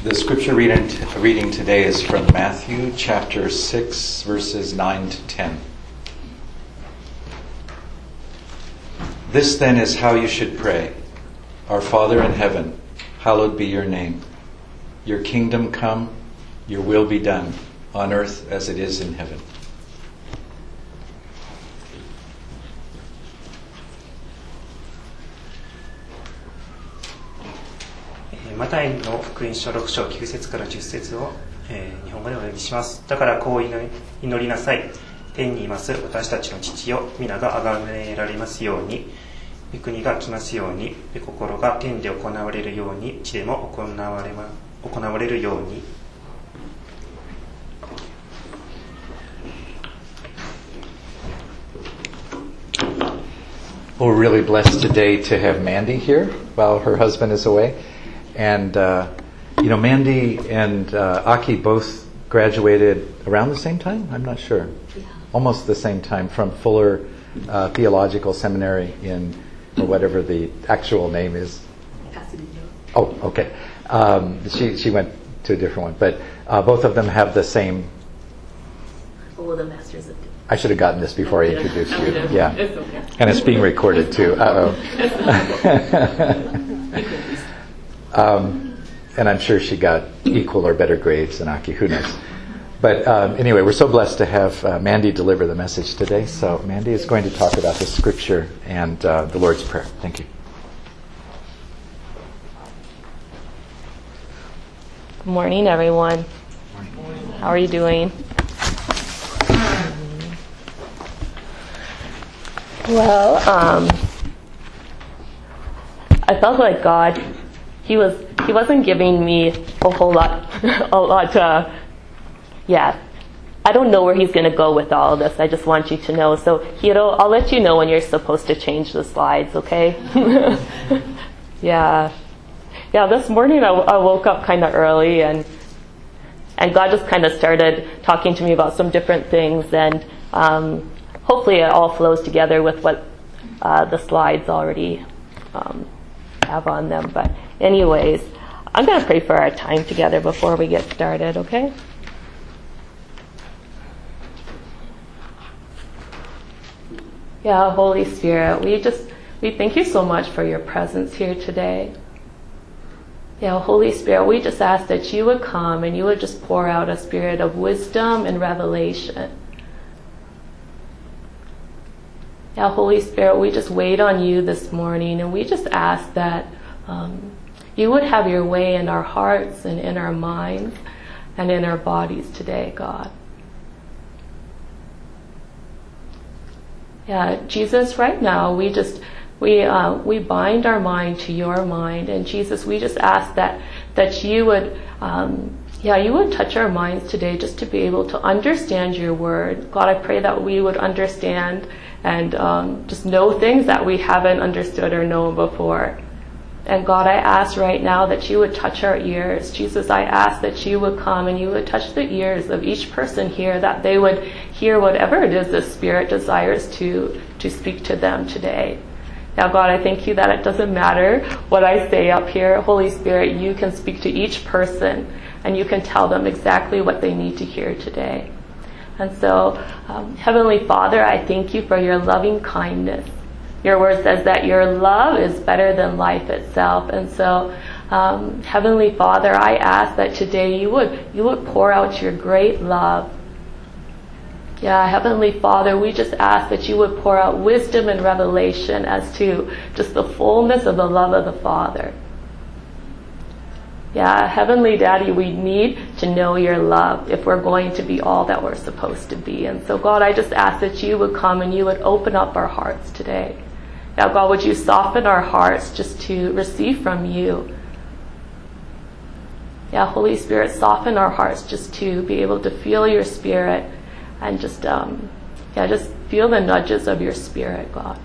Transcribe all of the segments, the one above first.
The scripture reading today is from Matthew chapter 6, verses 9 to 10. This then is how you should pray. Our Father in heaven, hallowed be your name. Your kingdom come, your will be done, on earth as it is in heaven. マタイの福音書6章9節から10節を、日本語でお読みします。だからこう祈りなさい。天にいます私たちの父よ、皆が崇められますように、御国が来ますように、御心が天で行われるように、地でも行われるように。 We're really blessed today to have Mandy here while her husband is away. And, Mandy and Aki both graduated around the same time? I'm not sure. Yeah. Almost the same time from Fuller Theological Seminary or whatever the actual name is. Pasadena. Oh, okay. She went to a different one. But both of them have the same... Oh, the Masters of... I should have gotten this before I introduced you. Yeah. It's okay. And it's being recorded too. And I'm sure she got equal or better grades than Aki. Who knows? But anyway, we're so blessed to have Mandy deliver the message today. So Mandy is going to talk about the scripture and the Lord's Prayer. Thank you. Good morning, everyone. How are you doing? Well, I felt like God, He wasn't giving me a lot. I don't know where He's going to go with all of this. I just want you to know. So, Hiro, I'll let you know when you're supposed to change the slides, okay? Yeah, this morning I woke up kind of early and God just kind of started talking to me about some different things, and hopefully it all flows together with what the slides already have on them. But anyways, I'm going to pray for our time together before we get started, okay? Yeah, Holy Spirit, we thank you so much for your presence here today. Yeah, Holy Spirit, we just ask that you would come and you would just pour out a spirit of wisdom and revelation. Yeah, Holy Spirit, we just wait on you this morning, and we just ask that you would have your way in our hearts and in our minds and in our bodies today, God. Yeah, Jesus, right now we bind our mind to your mind, and Jesus, we just ask that you would you would touch our minds today just to be able to understand your word. God, I pray that we would understand and just know things that we haven't understood or known before. And God, I ask right now that you would touch our ears. Jesus, I ask that you would come and you would touch the ears of each person here, that they would hear whatever it is the Spirit desires to speak to them today. Now, God, I thank you that it doesn't matter what I say up here. Holy Spirit, you can speak to each person and you can tell them exactly what they need to hear today. And so, Heavenly Father, I thank you for your loving kindness. Your word says that your love is better than life itself. And so, Heavenly Father, I ask that today you would pour out your great love. Yeah, Heavenly Father, we just ask that you would pour out wisdom and revelation as to just the fullness of the love of the Father. Yeah, Heavenly Daddy, we need to know your love if we're going to be all that we're supposed to be. And so, God, I just ask that you would come and you would open up our hearts today. Now, God, would you soften our hearts just to receive from you? Yeah, Holy Spirit, soften our hearts just to be able to feel your Spirit and just feel the nudges of your Spirit, God.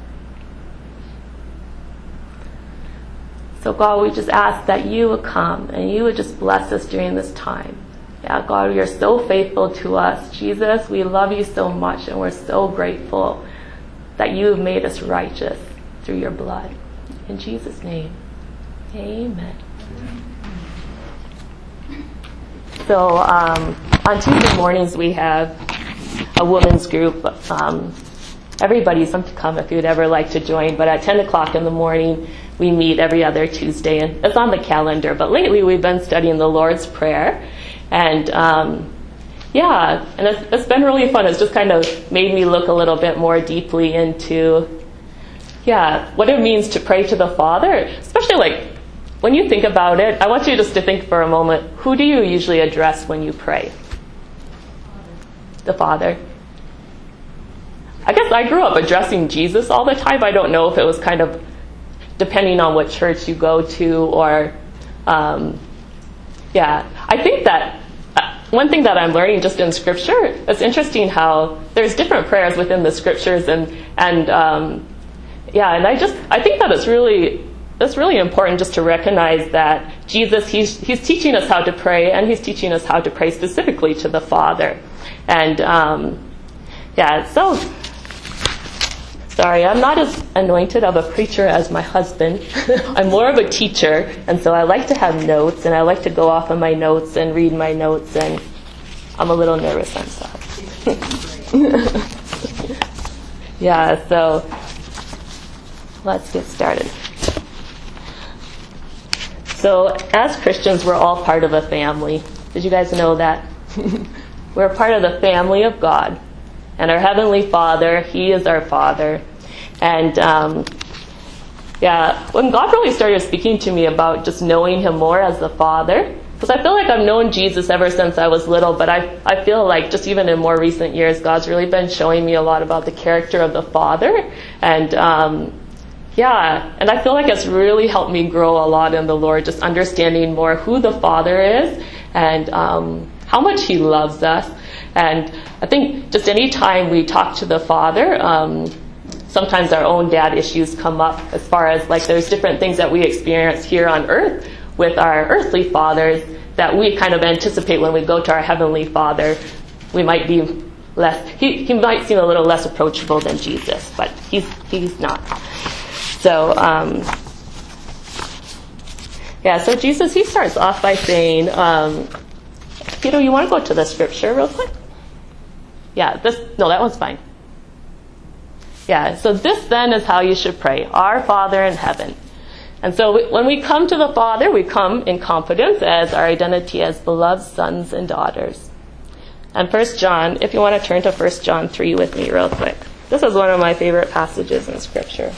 So, God, we just ask that you would come and you would just bless us during this time. Yeah, God, you're so faithful to us. Jesus, we love you so much, and we're so grateful that you have made us righteous through your blood. In Jesus' name, amen. so on Tuesday mornings we have a women's group. Everybody's welcome to come if you'd ever like to join, but at 10 o'clock in the morning we meet every other Tuesday, and it's on the calendar. But lately we've been studying the Lord's Prayer, and and it's been really fun. It's just kind of made me look a little bit more deeply into what it means to pray to the Father, especially like when you think about it. I want you just to think for a moment, who do you usually address when you pray? The Father. I guess I grew up addressing Jesus all the time. I don't know if it was kind of depending on what church you go to, or I think that one thing that I'm learning just in Scripture, it's interesting how there's different prayers within the Scriptures, and I think that it's really important just to recognize that Jesus, he's teaching us how to pray, and he's teaching us how to pray specifically to the Father. And sorry, I'm not as anointed of a preacher as my husband. I'm more of a teacher, and so I like to have notes, and I like to go off of my notes and read my notes, and I'm a little nervous, I'm sorry. So let's get started. So as Christians, we're all part of a family. Did you guys know that? We're a part of the family of God. And our Heavenly Father, He is our Father. And when God really started speaking to me about just knowing Him more as the Father, because I feel like I've known Jesus ever since I was little, but I feel like just even in more recent years, God's really been showing me a lot about the character of the Father. And and I feel like it's really helped me grow a lot in the Lord, just understanding more who the Father is, and how much He loves us. And I think just any time we talk to the Father, sometimes our own dad issues come up, as far as like there's different things that we experience here on earth with our earthly fathers that we kind of anticipate when we go to our Heavenly Father. We might be less, he might seem a little less approachable than Jesus, but he's not. So, so Jesus, he starts off by saying, Peter, you want to go to the scripture real quick? That one's fine. So this then is how you should pray. Our Father in heaven. And so when we come to the Father, we come in confidence as our identity as beloved sons and daughters. And 1 John, if you want to turn to 1 John 3 with me real quick. This is one of my favorite passages in Scripture.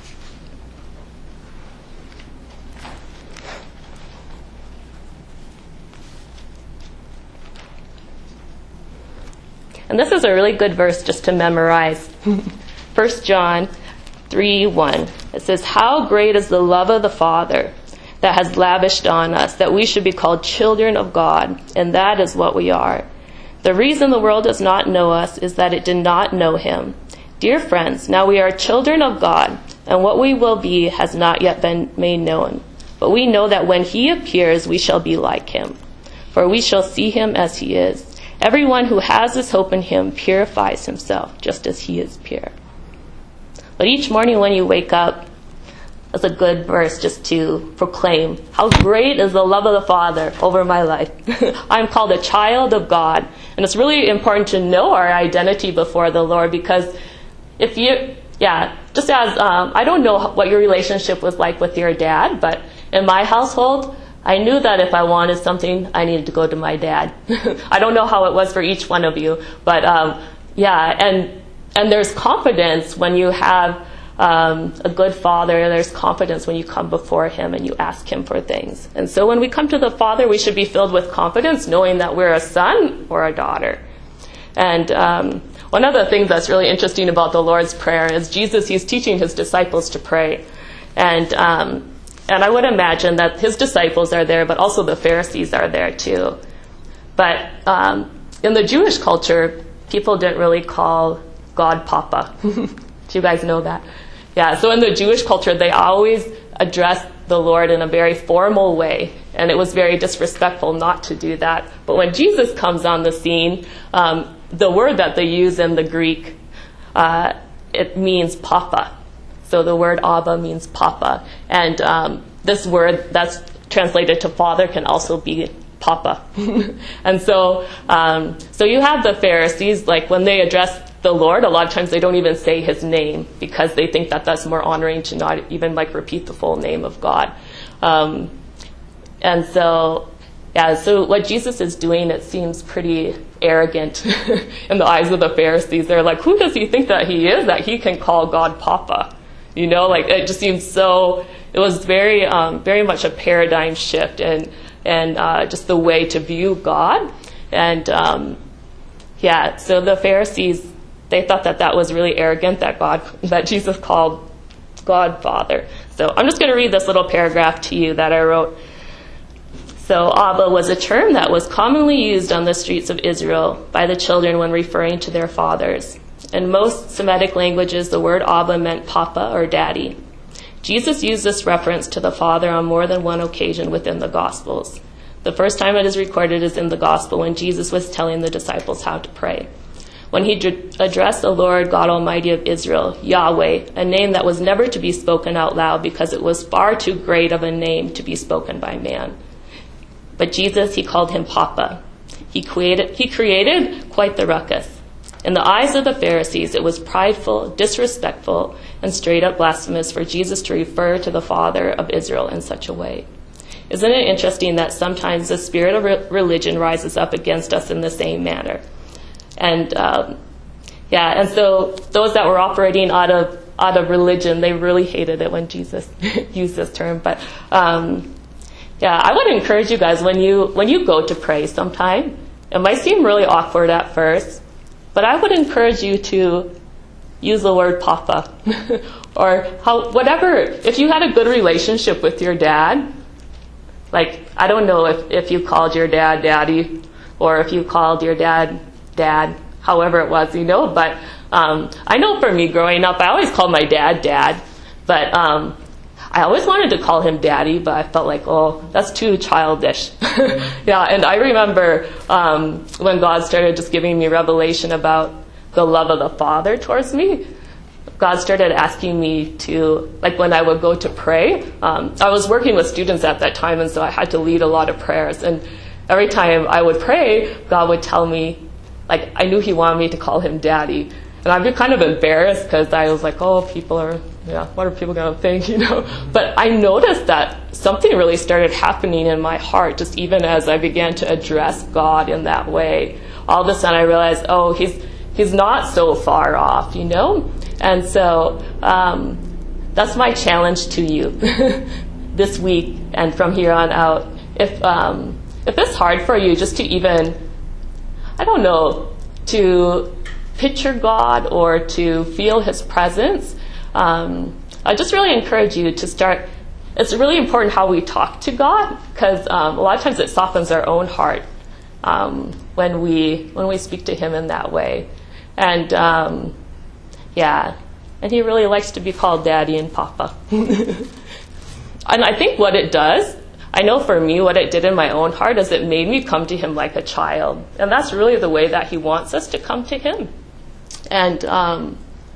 And this is a really good verse just to memorize. 1 John 3:1. It says, "How great is the love of the Father that has lavished on us, that we should be called children of God, and that is what we are. The reason the world does not know us is that it did not know Him. Dear friends, now we are children of God, and what we will be has not yet been made known. But we know that when He appears, we shall be like Him, for we shall see Him as He is. Everyone who has this hope in Him purifies himself, just as He is pure." But each morning when you wake up, that's a good verse just to proclaim, how great is the love of the Father over my life. I'm called a child of God. And it's really important to know our identity before the Lord, because if you, just as, I don't know what your relationship was like with your dad, but in my household, I knew that if I wanted something, I needed to go to my dad. I don't know how it was for each one of you, but and there's confidence when you have a good Father. There's confidence when you come before Him and you ask Him for things. And so when we come to the Father, we should be filled with confidence, knowing that we're a son or a daughter. And one of the things that's really interesting about the Lord's Prayer is Jesus, He's teaching His disciples to pray. And I would imagine that His disciples are there, but also the Pharisees are there too. But in the Jewish culture, people didn't really call God Papa. Do you guys know that? So in the Jewish culture, they always addressed the Lord in a very formal way, and it was very disrespectful not to do that. But when Jesus comes on the scene, the word that they use in the Greek, it means Papa. So the word Abba means Papa. And this word that's translated to Father can also be Papa. And so you have the Pharisees, like when they address the Lord, a lot of times they don't even say his name because they think that that's more honoring to not even like repeat the full name of God. And so, yeah, so what Jesus is doing, it seems pretty arrogant in the eyes of the Pharisees. They're like, who does he think that he is, that he can call God Papa? You know, like it just seems so, it was very, very much a paradigm shift and just the way to view God. And yeah, so the Pharisees, they thought that that was really arrogant, that Jesus called God Father. So I'm just going to read this little paragraph to you that I wrote. So Abba was a term that was commonly used on the streets of Israel by the children when referring to their fathers. In most Semitic languages, the word Abba meant Papa or Daddy. Jesus used this reference to the Father on more than one occasion within the Gospels. The first time it is recorded is in the Gospel when Jesus was telling the disciples how to pray. When he addressed the Lord God Almighty of Israel, Yahweh, a name that was never to be spoken out loud because it was far too great of a name to be spoken by man. But Jesus, he called him Papa. He created quite the ruckus. In the eyes of the Pharisees, it was prideful, disrespectful, and straight up blasphemous for Jesus to refer to the Father of Israel in such a way. Isn't it interesting that sometimes the spirit of religion rises up against us in the same manner? And and so those that were operating out of religion, they really hated it when Jesus used this term. But I would encourage you guys when you go to pray sometime. It might seem really awkward at first, but I would encourage you to use the word Papa, or whatever. If you had a good relationship with your dad, like I don't know if you called your dad Daddy, or if you called your dad. However it was, but I know for me growing up, I always called my dad, but I always wanted to call him Daddy, but I felt like, oh, that's too childish. Yeah, and I remember when God started just giving me revelation about the love of the Father towards me, God started asking me to, like when I would go to pray, I was working with students at that time, and so I had to lead a lot of prayers, and every time I would pray, God would tell me, like, I knew he wanted me to call him Daddy. And I'd be kind of embarrassed because I was like, oh, what are people going to think, But I noticed that something really started happening in my heart, just even as I began to address God in that way. All of a sudden I realized, oh, he's not so far off, And so that's my challenge to you this week and from here on out. If it's hard for you just to even, I don't know, to picture God or to feel his presence, I just really encourage you to start. It's really important how we talk to God, because a lot of times it softens our own heart when we speak to him in that way. And and he really likes to be called Daddy and Papa. And I think what it does, I know for me what it did in my own heart is it made me come to him like a child. And that's really the way that he wants us to come to him. And and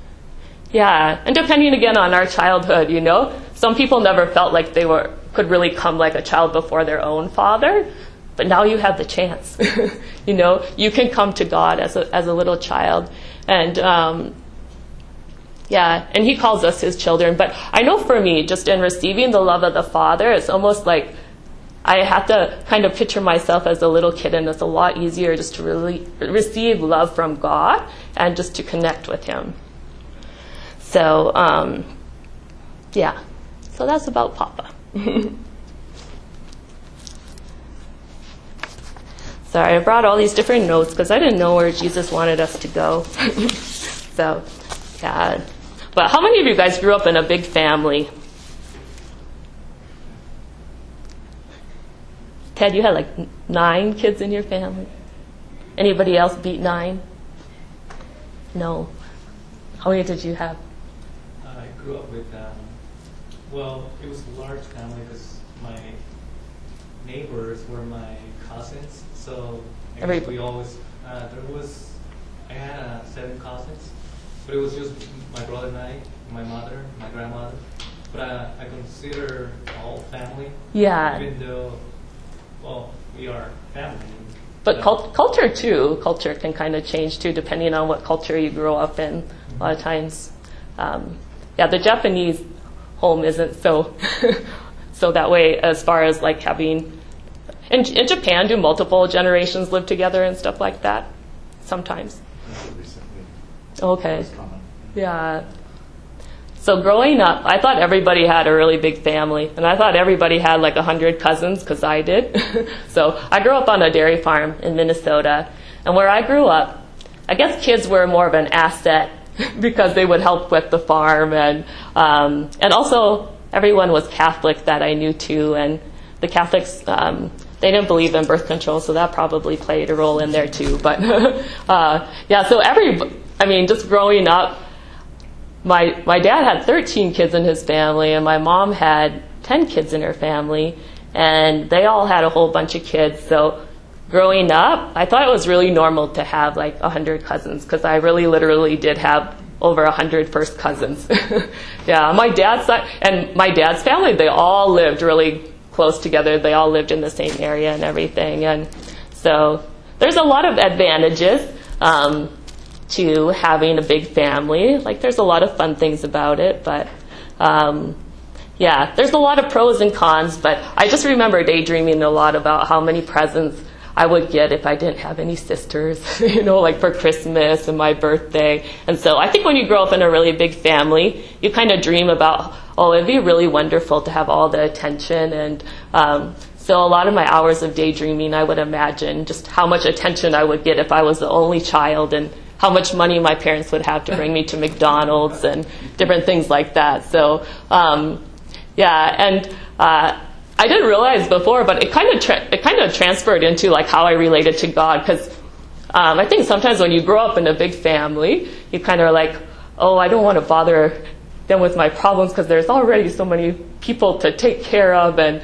depending again on our childhood, some people never felt like they could really come like a child before their own father, but now you have the chance. You can come to God as a little child, and and he calls us his children. But I know for me, just in receiving the love of the Father, it's almost like I have to kind of picture myself as a little kid, and it's a lot easier just to really receive love from God and just to connect with him. So, so that's about Papa. Sorry, I brought all these different notes because I didn't know where Jesus wanted us to go. So, But how many of you guys grew up in a big family? Ted, you had like 9 kids in your family? Anybody else beat 9? No. How many did you have? I grew up with, it was a large family because my neighbors were my cousins. So we always, I had 7 cousins, but it was just my brother and I, my mother, my grandmother. But I consider all family. Yeah. Even though, we are family. But culture too. Culture can kind of change too, depending on what culture you grow up in. A lot of times, the Japanese home isn't so so that way as far as like having. In Japan, do multiple generations live together and stuff like that? Sometimes. Okay. Yeah. So growing up, I thought everybody had a really big family, and I thought everybody had like 100 cousins because I did. So I grew up on a dairy farm in Minnesota, and where I grew up, I guess kids were more of an asset because they would help with the farm, and also everyone was Catholic that I knew too, and the Catholics they didn't believe in birth control, so that probably played a role in there too. But so just growing up. My dad had 13 kids in his family, and my mom had 10 kids in her family, and they all had a whole bunch of kids. So growing up, I thought it was really normal to have like 100 cousins, because I really literally did have over 100 first cousins. Yeah, my dad's side, and my dad's family, they all lived really close together. They all lived in the same area and everything. And so there's a lot of advantages to having a big family. Like, there's a lot of fun things about it, but there's a lot of pros and cons. But I just remember daydreaming a lot about how many presents I would get if I didn't have any sisters, like for Christmas and my birthday. And so I think when you grow up in a really big family, you kind of dream about, it'd be really wonderful to have all the attention. And so a lot of my hours of daydreaming, I would imagine just how much attention I would get if I was the only child, and how much money my parents would have to bring me to McDonald's and different things like that. So, I didn't realize before, but it kind of transferred into like how I related to God, because I think sometimes when you grow up in a big family, you kind of are like, I don't want to bother them with my problems because there's already so many people to take care of, and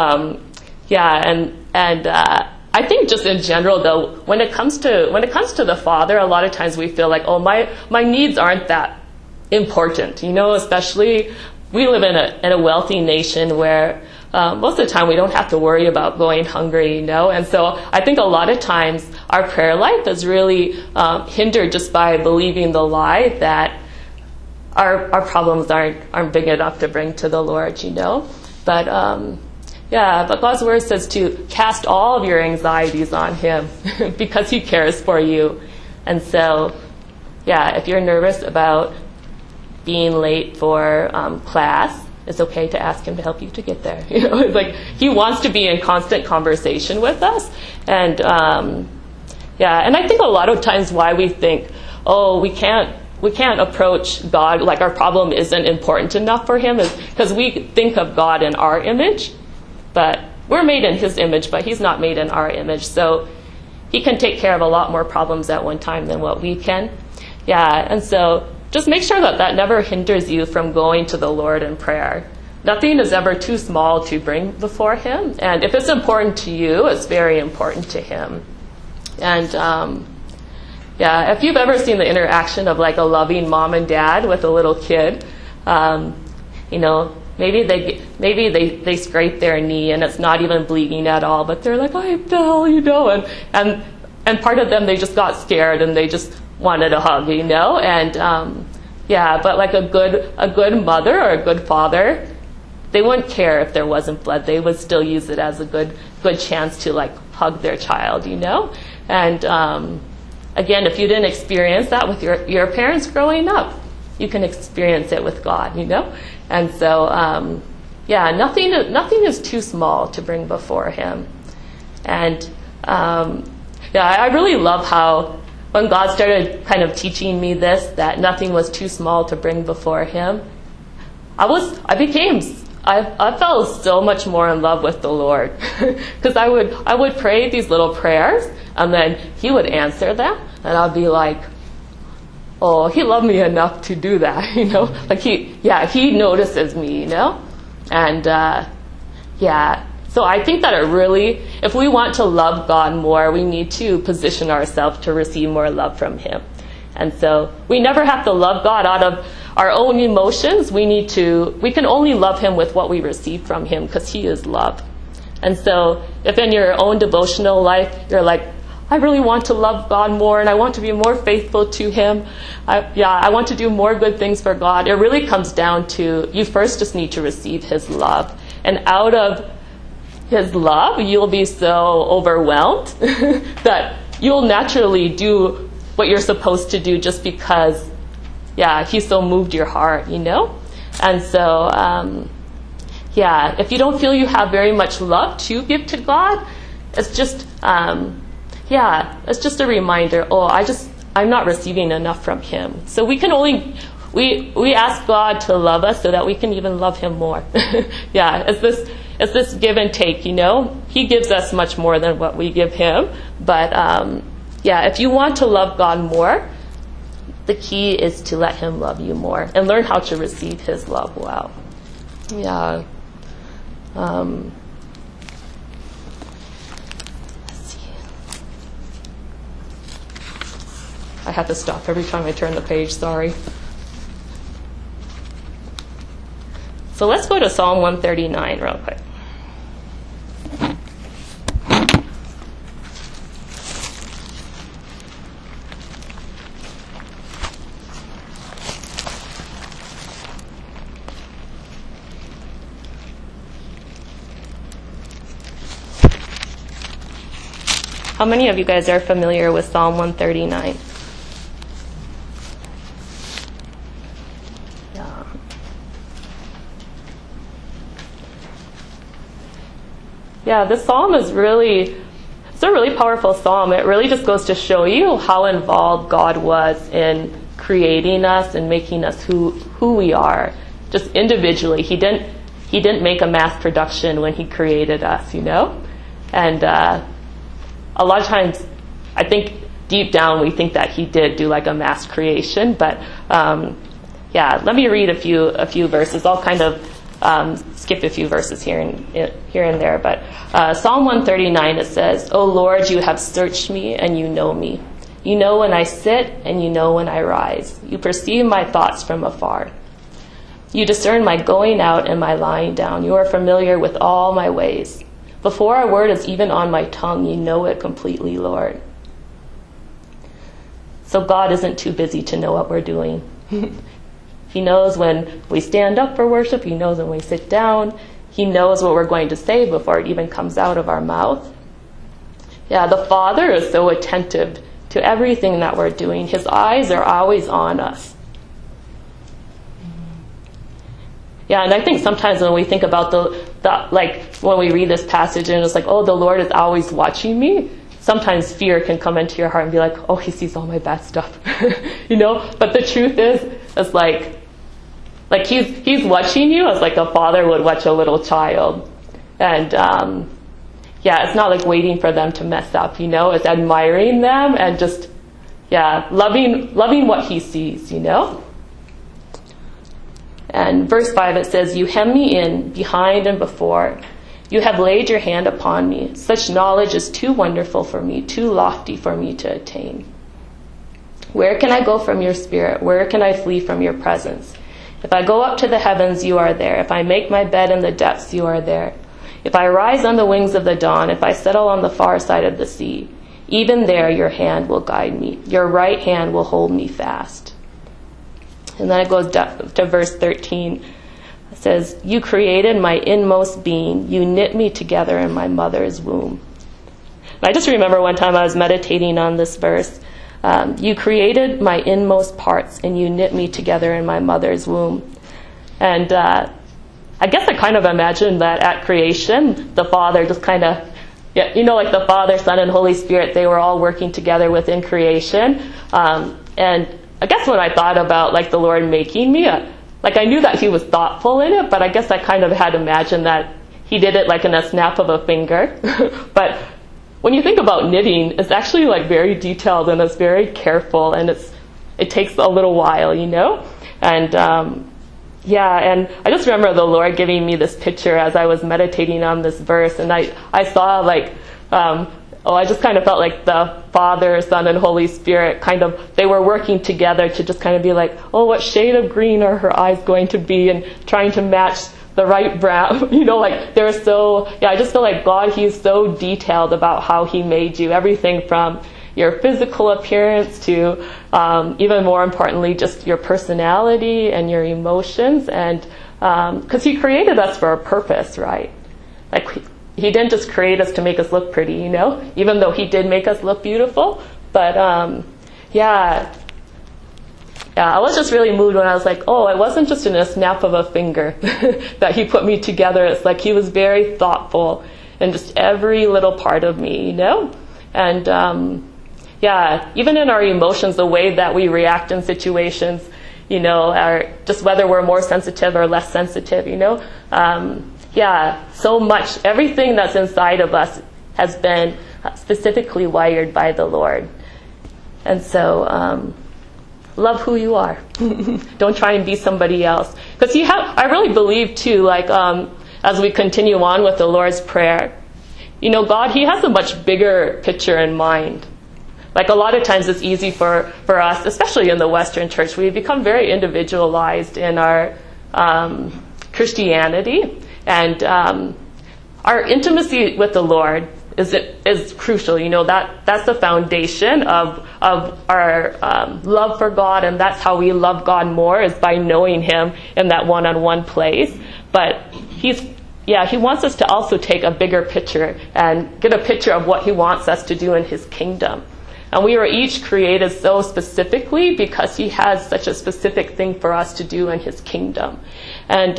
I think just in general, though, when it comes to the Father, a lot of times we feel like, my needs aren't that important, especially we live in a wealthy nation where most of the time we don't have to worry about going hungry, And so I think a lot of times our prayer life is really hindered just by believing the lie that our problems aren't big enough to bring to the Lord, But but God's word says to cast all of your anxieties on Him because He cares for you. And so, if you're nervous about being late for class, it's okay to ask Him to help you to get there. It's like He wants to be in constant conversation with us. And and I think a lot of times why we think, we can't approach God, like our problem isn't important enough for Him, is because we think of God in our image. But we're made in His image, but He's not made in our image. So He can take care of a lot more problems at one time than what we can. And so just make sure that never hinders you from going to the Lord in prayer. Nothing is ever too small to bring before Him. And if it's important to you, it's very important to Him. And if you've ever seen the interaction of like a loving mom and dad with a little kid, maybe they scrape their knee and it's not even bleeding at all, but they're like, I fell, and part of them, they just got scared and they just wanted a hug, and but like a good mother or a good father, they wouldn't care if there wasn't blood. They would still use it as a good chance to like hug their child, And again, if you didn't experience that with your parents growing up, you can experience it with God, And so, nothing is too small to bring before Him. And I really love how when God started kind of teaching me this, that nothing was too small to bring before Him, I fell so much more in love with the Lord, because I would pray these little prayers, and then He would answer them, and I'd be like, He loved me enough to do that, like He notices me, and so I think that if we want to love God more, we need to position ourselves to receive more love from Him. And so we never have to love God out of our own emotions. We can only love Him with what we receive from Him, because He is love. And so if in your own devotional life, you're like, I really want to love God more and I want to be more faithful to Him. I want to do more good things for God. It really comes down to you first just need to receive His love. And out of His love, you'll be so overwhelmed that you'll naturally do what you're supposed to do just because, He so moved your heart, And so, if you don't feel you have very much love to give to God, it's just, it's just a reminder, I'm not receiving enough from Him. So we ask God to love us so that we can even love Him more. It's this give and take, He gives us much more than what we give Him. But, if you want to love God more, the key is to let Him love you more and learn how to receive His love well. Let's see. I have to stop every time I turn the page, sorry. So let's go to Psalm 139 real quick. How many of you guys are familiar with Psalm 139? This psalm it's a really powerful psalm. It really just goes to show you how involved God was in creating us and making us who we are, just individually. He didn't make a mass production when He created us, And a lot of times, I think deep down we think that He did do like a mass creation, but let me read a few verses. I'll kind of skip a few verses here and there, but Psalm 139 it says, "O Lord, you have searched me and you know me. You know when I sit and you know when I rise. You perceive my thoughts from afar. You discern my going out and my lying down. You are familiar with all my ways. Before a word is even on my tongue, you know it completely, Lord." So God isn't too busy to know what we're doing. He knows when we stand up for worship. He knows when we sit down. He knows what we're going to say before it even comes out of our mouth. The Father is so attentive to everything that we're doing. His eyes are always on us. And I think sometimes when we think about when we read this passage and it's like, oh, the Lord is always watching me, sometimes fear can come into your heart and be like, oh, He sees all my bad stuff. But the truth is, it's like He's watching you as like a father would watch a little child. And it's not like waiting for them to mess up, it's admiring them and just loving what He sees, And verse 5 it says, "You hem me in behind and before. You have laid your hand upon me. Such knowledge is too wonderful for me, too lofty for me to attain. Where can I go from your spirit? Where can I flee from your presence? If I go up to the heavens, you are there. If I make my bed in the depths, you are there. If I rise on the wings of the dawn, if I settle on the far side of the sea, even there your hand will guide me. Your right hand will hold me fast." And then it goes to verse 13. It says, "You created my inmost being. You knit me together in my mother's womb." And I just remember one time I was meditating on this verse. You created my inmost parts, and you knit me together in my mother's womb. And I guess I kind of imagined that at creation, the Father just kind of, like the Father, Son, and Holy Spirit, they were all working together within creation. And I guess when I thought about like the Lord making me, I knew that He was thoughtful in it, but I guess I kind of had imagined that He did it like in a snap of a finger. But when you think about knitting, it's actually like very detailed and it's very careful and it takes a little while, And and I just remember the Lord giving me this picture as I was meditating on this verse, and I saw I just kind of felt like the Father, Son, and Holy Spirit they were working together to just kind of be like, oh, what shade of green are her eyes going to be, and trying to match the right brown, like they're so, I just feel like God, he's so detailed about how he made you. Everything from your physical appearance to, even more importantly, just your personality and your emotions. And, because he created us for a purpose, right? Like, he didn't just create us to make us look pretty, even though he did make us look beautiful. But, I was just really moved when I was like, it wasn't just in a snap of a finger that he put me together. It's like he was very thoughtful in just every little part of me, And, even in our emotions, the way that we react in situations, or just whether we're more sensitive or less sensitive, so much, everything that's inside of us has been specifically wired by the Lord. And so, love who you are. Don't try and be somebody else. Because I really believe too, as we continue on with the Lord's Prayer, God, he has a much bigger picture in mind. Like, a lot of times it's easy for us, especially in the Western church, we become very individualized in our Christianity. And our intimacy with the Lord is crucial. That's the foundation of our love for God, and that's how we love God more, is by knowing him in that one-on-one place. But he wants us to also take a bigger picture and get a picture of what he wants us to do in his kingdom. And we were each created so specifically because he has such a specific thing for us to do in his kingdom. And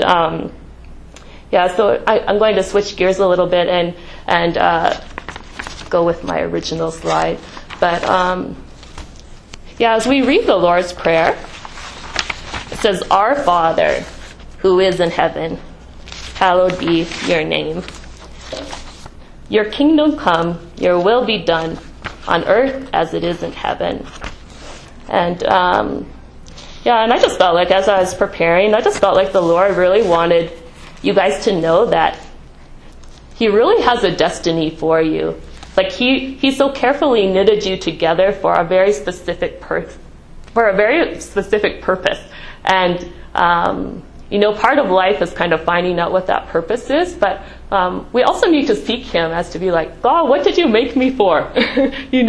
so I'm going to switch gears a little bit and go with my original slide. But as we read the Lord's Prayer, it says, "Our Father, who is in heaven, hallowed be your name. Your kingdom come, your will be done, on earth as it is in heaven." And and I just felt like, as I was preparing, I just felt like the Lord really wanted you guys to know that he really has a destiny for you. Like, he so carefully knitted you together for a very specific purpose. And part of life is kind of finding out what that purpose is, but we also need to seek him as to be like, God, what did you make me for? And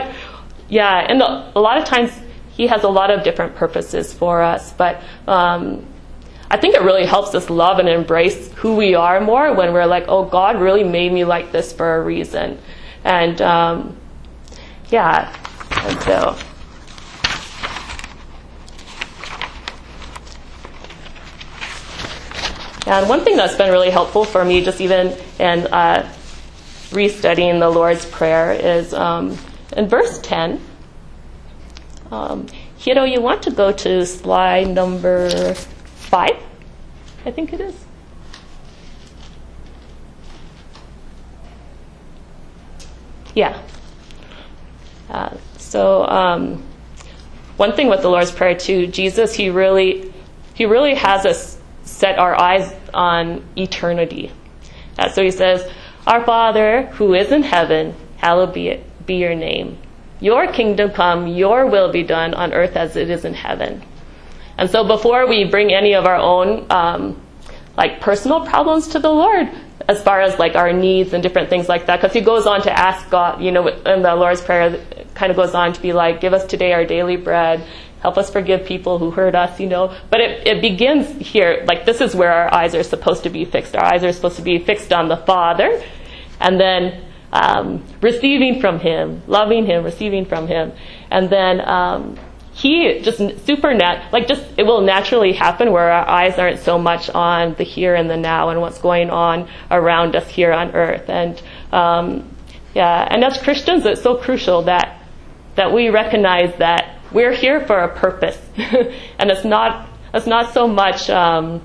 a lot of times he has a lot of different purposes for us, but I think it really helps us love and embrace who we are more when we're like, oh, God really made me like this for a reason. And and so and one thing that's been really helpful for me, just even in restudying the Lord's Prayer, is in verse 10. Hiro, you want to go to slide number 5, I think it is. One thing with the Lord's Prayer too, Jesus, he really has us set our eyes on eternity. So he says, "Our Father who is in heaven, hallowed be your name. Your kingdom come, your will be done on earth as it is in heaven." And so before we bring any of our own personal problems to the Lord, as far as our needs and different things like that, because he goes on to ask God, in the Lord's Prayer, it kind of goes on to be like, "Give us today our daily bread, help us forgive people who hurt us," But it begins here, this is where our eyes are supposed to be fixed. Our eyes are supposed to be fixed on the Father, and then receiving from him, loving him, receiving from him, and then he just it will naturally happen where our eyes aren't so much on the here and the now and what's going on around us here on earth. And and as Christians, it's so crucial that we recognize that we're here for a purpose, and it's not so much to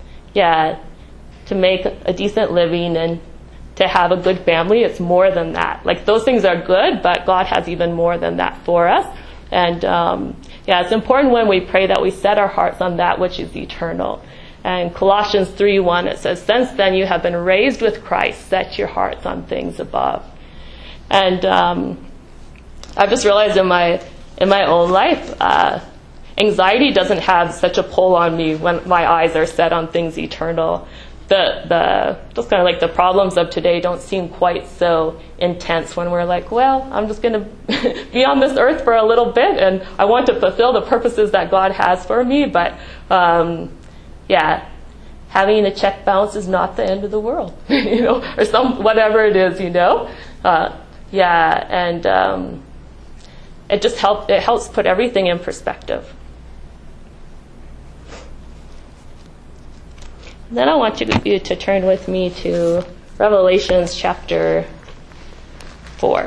make a decent living and to have a good family. It's more than that. Those things are good, but God has even more than that for us. And it's important when we pray that we set our hearts on that which is eternal. And Colossians 3:1, it says, "Since then you have been raised with Christ, set your hearts on things above." And I've just realized in my own life, anxiety doesn't have such a pull on me when my eyes are set on things eternal. just kind of like the problems of today don't seem quite so intense when we're like, well, I'm just going to be on this earth for a little bit, and I want to fulfill the purposes that God has for me. But yeah, having a check bounce is not the end of the world, or whatever it is, yeah, and it helps put everything in perspective. Then I want you to turn with me to Revelations chapter 4.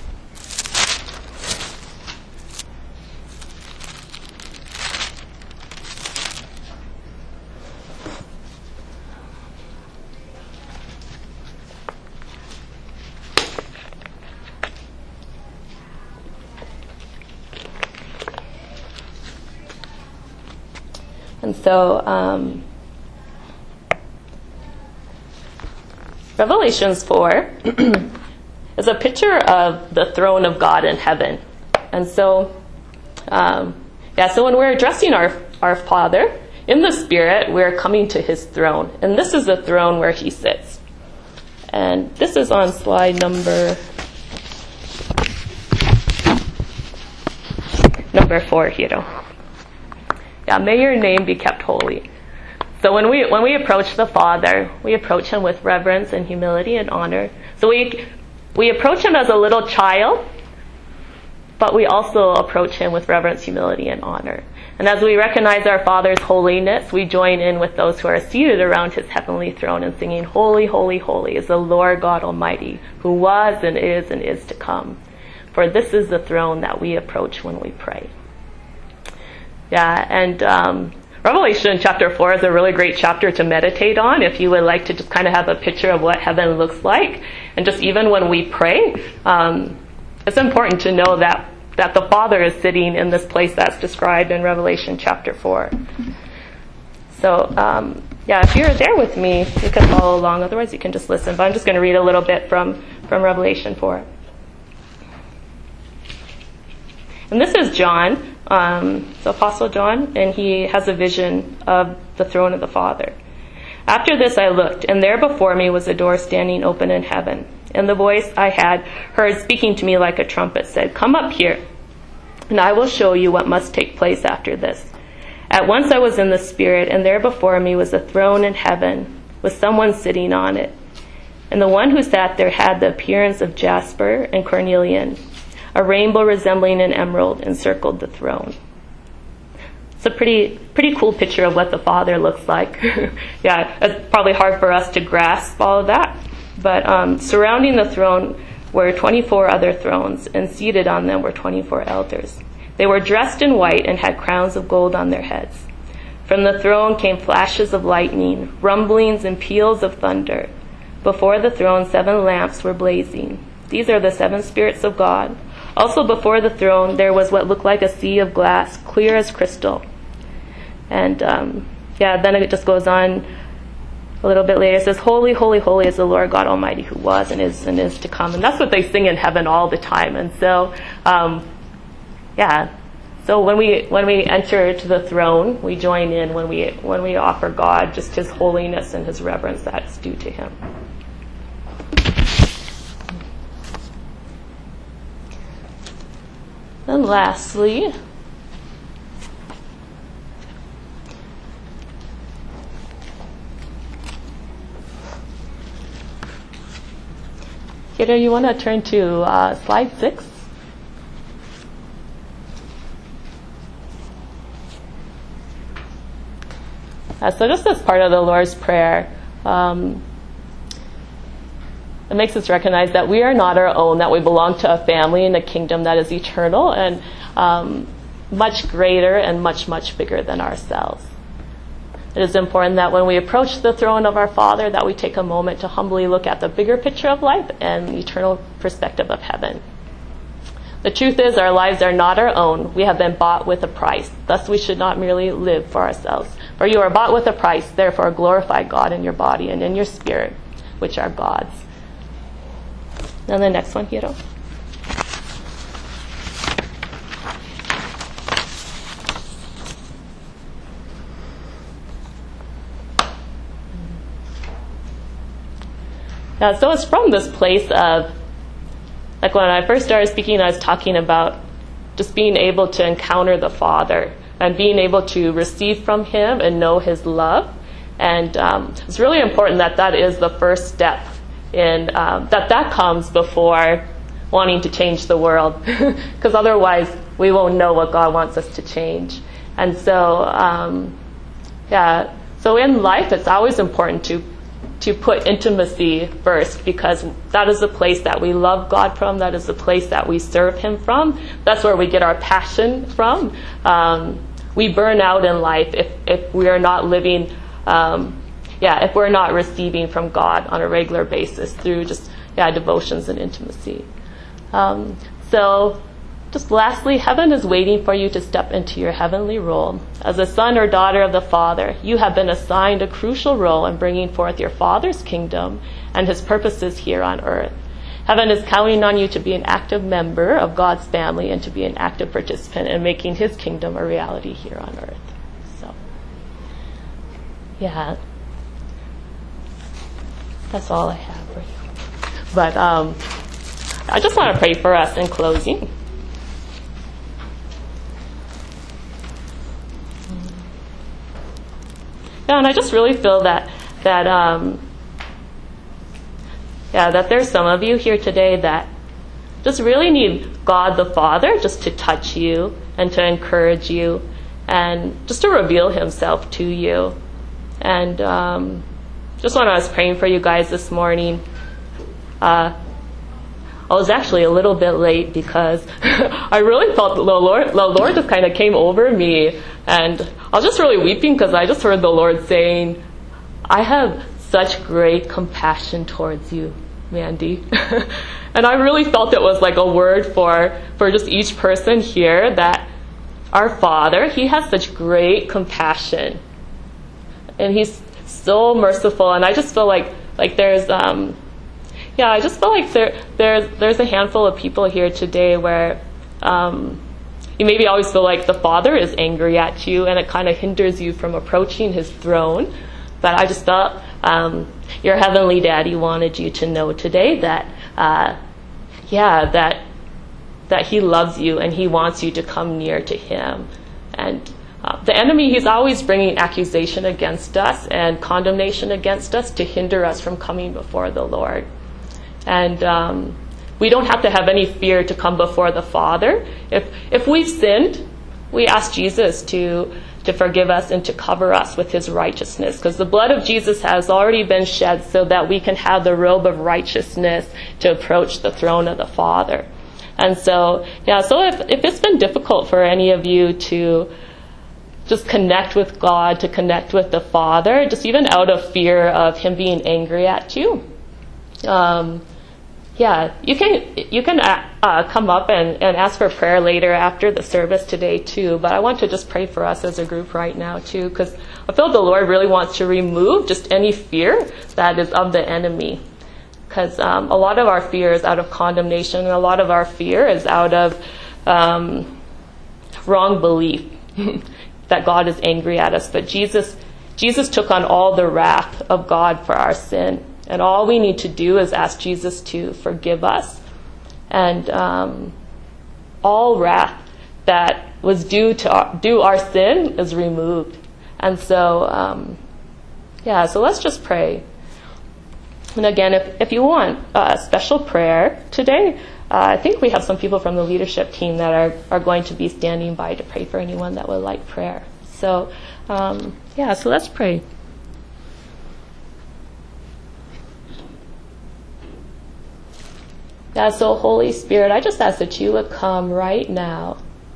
And so, Revelations 4 is a picture of the throne of God in heaven. And so, so when we're addressing our Father in the Spirit, we're coming to his throne. And this is the throne where he sits. And this is on slide number 4 here. Yeah, may your name be kept holy. So when we approach the Father, we approach him with reverence and humility and honor. So we approach him as a little child, but we also approach him with reverence, humility, and honor. And as we recognize our Father's holiness, we join in with those who are seated around his heavenly throne and singing, "Holy, holy, holy is the Lord God Almighty, who was and is to come." For this is the throne that we approach when we pray. Yeah, and Revelation chapter 4 is a really great chapter to meditate on if you would like to just kind of have a picture of what heaven looks like. And just even when we pray, it's important to know that the Father is sitting in this place that's described in Revelation chapter 4. So, if you're there with me, you can follow along. Otherwise, you can just listen. But I'm just going to read a little bit from Revelation 4. And this is John, the Apostle John, and he has a vision of the throne of the Father. "After this I looked, and there before me was a door standing open in heaven. And the voice I had heard speaking to me like a trumpet said, 'Come up here, and I will show you what must take place after this.' At once I was in the Spirit, and there before me was a throne in heaven, with someone sitting on it. And the one who sat there had the appearance of jasper and cornelian. A rainbow resembling an emerald encircled the throne." It's a pretty cool picture of what the Father looks like. Yeah, it's probably hard for us to grasp all of that. But surrounding the throne were 24 other thrones, and seated on them were 24 elders. They were dressed in white and had crowns of gold on their heads. From the throne came flashes of lightning, rumblings and peals of thunder. Before the throne 7 lamps were blazing. These are the 7 spirits of God. Also before the throne there was what looked like a sea of glass, clear as crystal. And then it just goes on a little bit later. It says, "Holy, holy, holy is the Lord God Almighty, who was and is to come." And that's what they sing in heaven all the time. And so, so when we enter to the throne, we join in when we offer God just his holiness and his reverence that's due to him. And lastly, Kira, you want to turn to slide 6? So just as part of the Lord's Prayer, it makes us recognize that we are not our own, that we belong to a family in a kingdom that is eternal and much greater and much, much bigger than ourselves. It is important that when we approach the throne of our Father, that we take a moment to humbly look at the bigger picture of life and the eternal perspective of heaven. The truth is, our lives are not our own. We have been bought with a price. Thus, we should not merely live for ourselves. For you are bought with a price, therefore glorify God in your body and in your spirit, which are God's. And the next one, Hiro. Yeah, so it's from this place of, like when I first started speaking, I was talking about just being able to encounter the Father and being able to receive from Him and know His love. And it's really important that that is the first step in, that comes before wanting to change the world. Because otherwise we won't know what God wants us to change. And so, so in life it's always important to put intimacy first, because that is the place that we love God from. That is the place that we serve Him from. That's where we get our passion from. We burn out in life if we are not living, if we're not receiving from God on a regular basis through just devotions and intimacy. So just lastly, heaven is waiting for you to step into your heavenly role. As a son or daughter of the Father, you have been assigned a crucial role in bringing forth your Father's kingdom and His purposes here on earth. Heaven is counting on you to be an active member of God's family and to be an active participant in making His kingdom a reality here on earth. So, that's all I have for you. But I just want to pray for us in closing. And I just really feel that there's some of you here today that just really need God the Father just to touch you and to encourage you and just to reveal Himself to you. And just when I was praying for you guys this morning, I was actually a little bit late because I really felt the Lord just kind of came over me, and I was just really weeping because I just heard the Lord saying, I have such great compassion towards you, Mandy. And I really felt it was like a word for just each person here, that our Father, He has such great compassion. And He's so merciful, and I just feel like there's I just feel like there's a handful of people here today where you maybe always feel like the Father is angry at you and it kind of hinders you from approaching His throne. But I just felt your Heavenly Daddy wanted you to know today that He loves you and He wants you to come near to Him. And the enemy, he's always bringing accusation against us and condemnation against us to hinder us from coming before the Lord. And we don't have to have any fear to come before the Father. If we've sinned, we ask Jesus to forgive us and to cover us with His righteousness, because the blood of Jesus has already been shed so that we can have the robe of righteousness to approach the throne of the Father. And so, so if it's been difficult for any of you to just connect with God, to connect with the Father, just even out of fear of Him being angry at you, you can come up and ask for prayer later after the service today too. But I want to just pray for us as a group right now too, because I feel the Lord really wants to remove just any fear that is of the enemy. Because a lot of our fear is out of condemnation, and a lot of our fear is out of wrong belief that God is angry at us. But Jesus took on all the wrath of God for our sin. And all we need to do is ask Jesus to forgive us. And all wrath that was due our sin is removed. And so, so let's just pray. And again, if you want a special prayer today, I think we have some people from the leadership team that are going to be standing by to pray for anyone that would like prayer. So, so let's pray. So Holy Spirit, I just ask that you would come right now.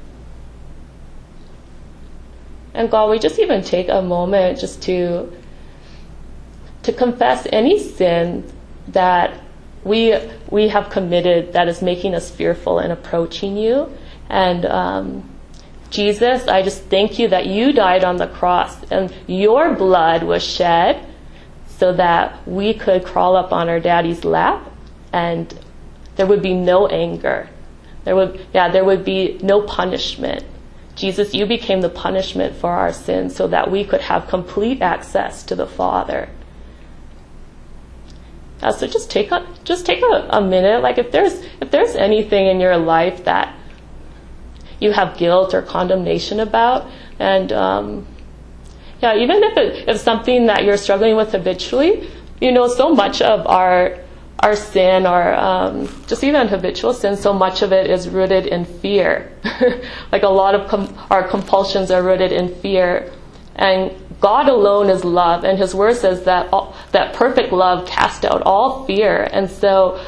And God, we just even take a moment just to confess any sin that we have committed that is making us fearful in approaching you. And Jesus, I just thank you that you died on the cross and your blood was shed so that we could crawl up on our daddy's lap and there would be no anger. There would be no punishment. Jesus, you became the punishment for our sins so that we could have complete access to the Father. So just take a minute. Like if there's anything in your life that you have guilt or condemnation about, and even if it's something that you're struggling with habitually, so much of our sin, or just even habitual sin, so much of it is rooted in fear. Like a lot of our compulsions are rooted in fear. And God alone is love, and His Word says that that perfect love casts out all fear. And so,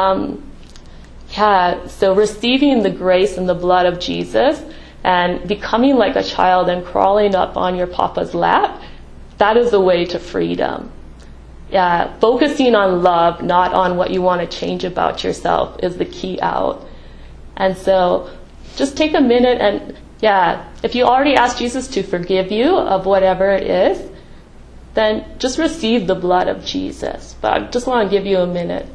so receiving the grace and the blood of Jesus and becoming like a child and crawling up on your Papa's lap, that is the way to freedom. Focusing on love, not on what you want to change about yourself, is the key out. And so just take a minute and, if you already asked Jesus to forgive you of whatever it is, then just receive the blood of Jesus. But I just want to give you a minute.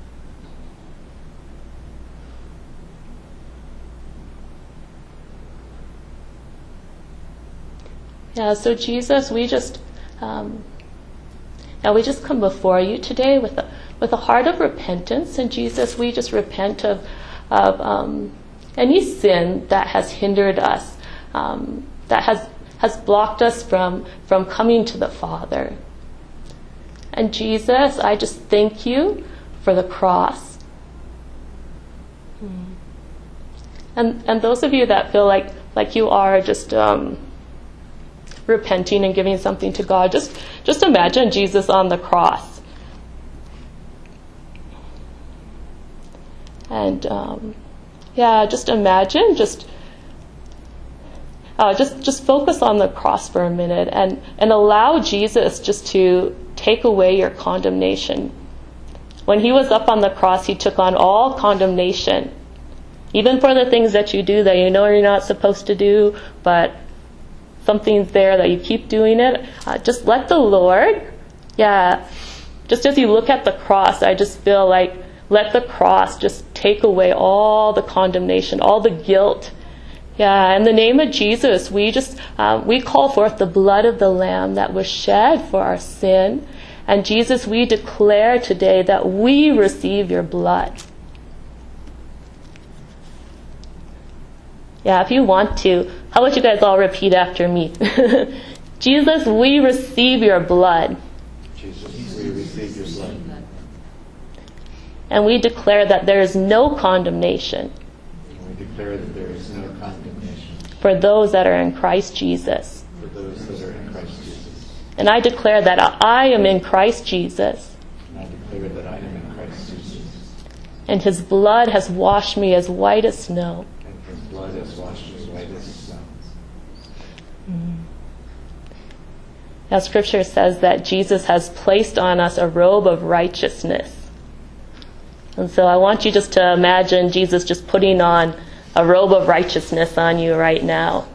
So Jesus, we just come before you today with a heart of repentance. And Jesus, we just repent of any sin that has hindered us, that has blocked us from coming to the Father. And Jesus, I just thank you for the cross. And those of you that feel like you are just repenting and giving something to God, just imagine Jesus on the cross. And just imagine, just focus on the cross for a minute and allow Jesus just to take away your condemnation. When He was up on the cross, He took on all condemnation, even for the things that you do that you know you're not supposed to do, but something's there that you keep doing it. Just let the Lord, just as you look at the cross, I just feel like let the cross just take away all the condemnation, all the guilt. In the name of Jesus, we call forth the blood of the Lamb that was shed for our sin. And Jesus, we declare today that we receive your blood. If you want to, how about you guys all repeat after me? Jesus, we receive your blood. Jesus, we receive your blood. And we declare that there is no condemnation. And we declare that there is no condemnation for those that are in Christ Jesus. For those that are in Christ Jesus. And I declare that I am in Christ Jesus. And I declare that I am in Christ Jesus. And His blood has washed me as white as snow. His blood has washed me as white as snow. Now Scripture says that Jesus has placed on us a robe of righteousness. And so I want you just to imagine Jesus just putting on a robe of righteousness on you right now.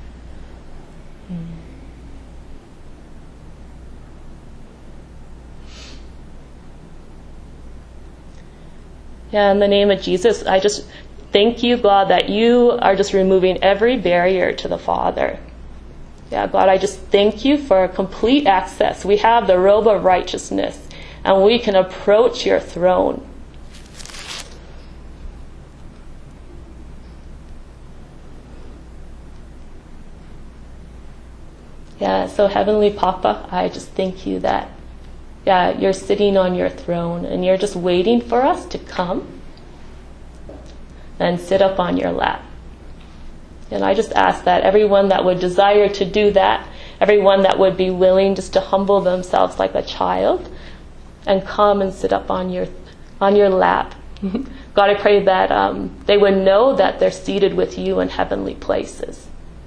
In the name of Jesus, I just thank you, God, that you are just removing every barrier to the Father. God, I just thank you for complete access. We have the robe of righteousness, and we can approach your throne. So Heavenly Papa, I just thank you that you're sitting on your throne and you're just waiting for us to come and sit up on your lap. And I just ask that everyone that would desire to do that, everyone that would be willing just to humble themselves like a child and come and sit up on your lap. God, I pray that they would know that they're seated with you in heavenly places.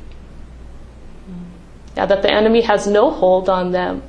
That the enemy has no hold on them.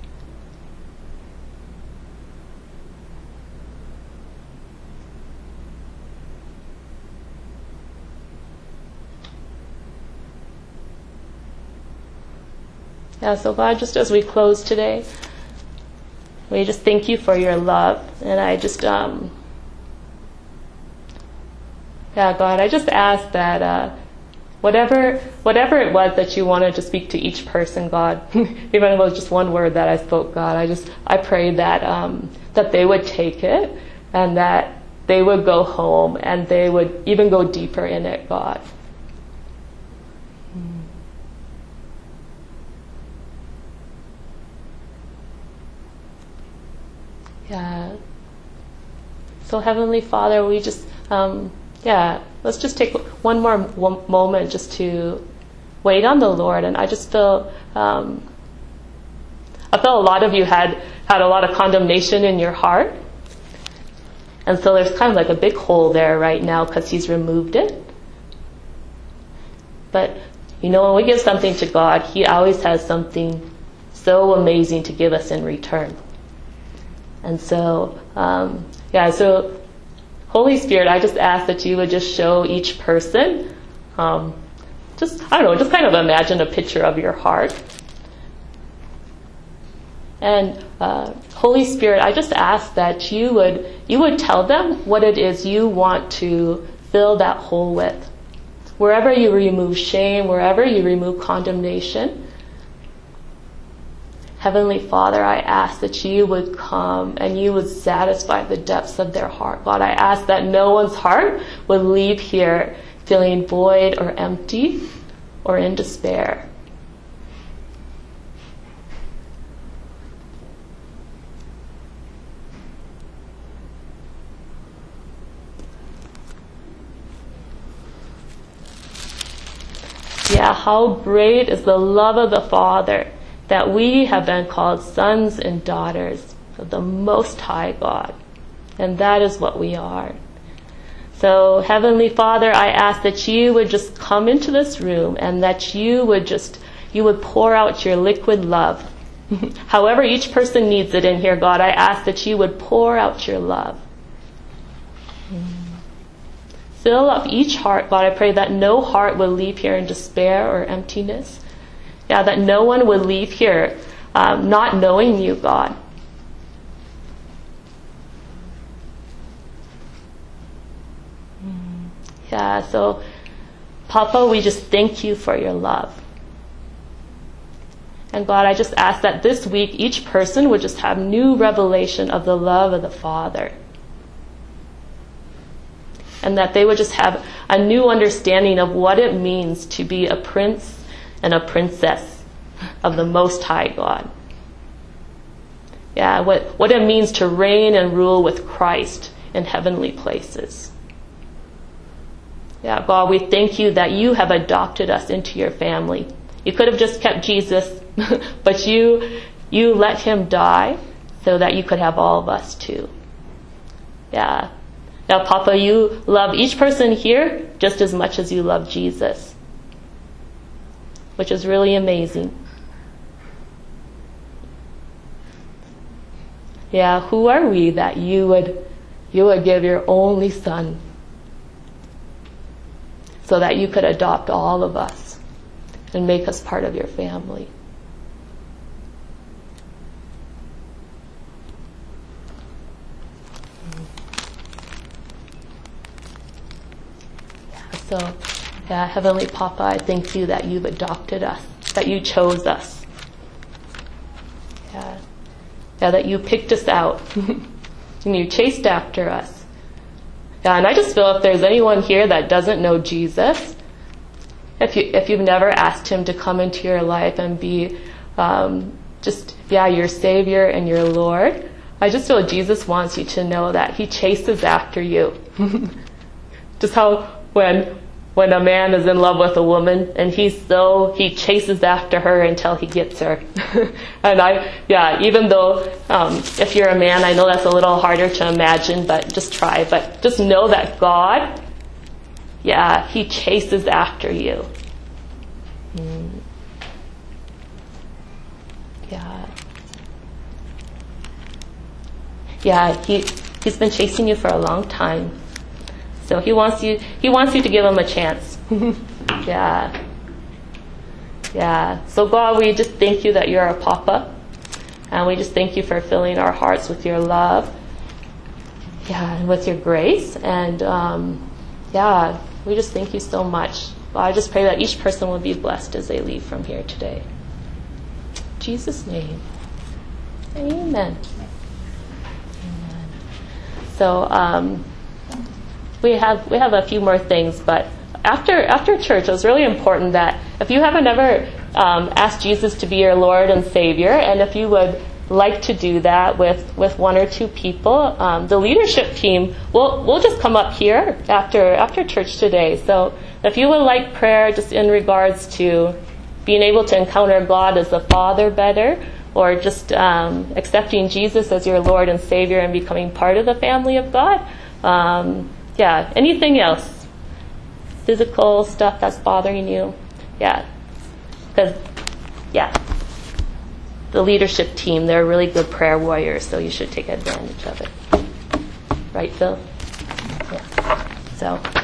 So God, just as we close today, we just thank you for your love. And I just, God, I just ask that whatever it was that you wanted to speak to each person, God, even if it was just one word that I spoke, God, I pray that that they would take it and that they would go home and they would even go deeper in it, God. Yeah. So Heavenly Father, we just, let's just take one more moment just to wait on the Lord. And I just feel, I felt a lot of you had a lot of condemnation in your heart. And so there's kind of like a big hole there right now because He's removed it. But, you know, when we give something to God, He always has something so amazing to give us in return. And so, so Holy Spirit, I just ask that you would just show each person, just kind of imagine a picture of your heart. And Holy Spirit, I just ask that you would tell them what it is you want to fill that hole with. Wherever you remove shame, wherever you remove condemnation, Heavenly Father, I ask that you would come and you would satisfy the depths of their heart. God, I ask that no one's heart would leave here feeling void or empty or in despair. Yeah, how great is the love of the Father, that we have been called sons and daughters of the Most High God. And that is what we are. So, Heavenly Father, I ask that you would just come into this room and that you would pour out your liquid love. However each person needs it in here, God, I ask that you would pour out your love. Fill up each heart, God. I pray that no heart will leave here in despair or emptiness. Yeah, that no one would leave here not knowing you, God. Yeah, so Papa, we just thank you for your love. And God, I just ask that this week each person would just have new revelation of the love of the Father. And that they would just have a new understanding of what it means to be a prince and a princess of the Most High God. Yeah, what it means to reign and rule with Christ in heavenly places. Yeah, God, we thank you that you have adopted us into your family. You could have just kept Jesus, but you let him die so that you could have all of us too. Yeah. Now, Papa, you love each person here just as much as you love Jesus, which is really amazing. Yeah, who are we that you would give your only Son so that you could adopt all of us and make us part of your family? So, yeah, Heavenly Papa, I thank you that you've adopted us, that you chose us. Yeah, that you picked us out and you chased after us. Yeah, and I just feel if there's anyone here that doesn't know Jesus, if you've never asked him to come into your life and be your Savior and your Lord, I just feel Jesus wants you to know that he chases after you. Just how when a man is in love with a woman and he chases after her until he gets her. And even though if you're a man, I know that's a little harder to imagine, but just try. But just know that God, he chases after you. He's been chasing you for a long time. So he wants you to give him a chance. So God, we just thank you that you're a Papa. And we just thank you for filling our hearts with your love. And with your grace. And we just thank you so much. But I just pray that each person will be blessed as they leave from here today. In Jesus' name. Amen. Amen. So we have a few more things, but after church, it was really important that if you haven't ever asked Jesus to be your Lord and Savior, and if you would like to do that with one or two people, the leadership team will just come up here after church today. So if you would like prayer just in regards to being able to encounter God as the Father better, or just accepting Jesus as your Lord and Savior and becoming part of the family of God, anything else, physical stuff that's bothering you, because the leadership team, they're really good prayer warriors, so you should take advantage of it. Right, Phil? Yeah. So